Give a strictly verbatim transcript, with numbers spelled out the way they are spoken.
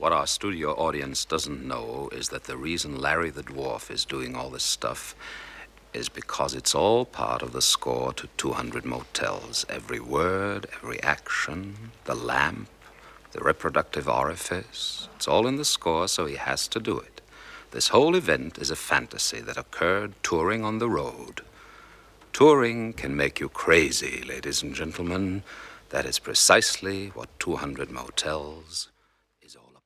What our studio audience doesn't know is that the reason Larry the Dwarf is doing all this stuff is because it's all part of the score to two hundred Motels. Every word, every action, the lamp, the reproductive orifice. It's all in the score, so he has to do it. This whole event is a fantasy that occurred touring on the road. Touring can make you crazy, ladies and gentlemen. That is precisely what two hundred Motels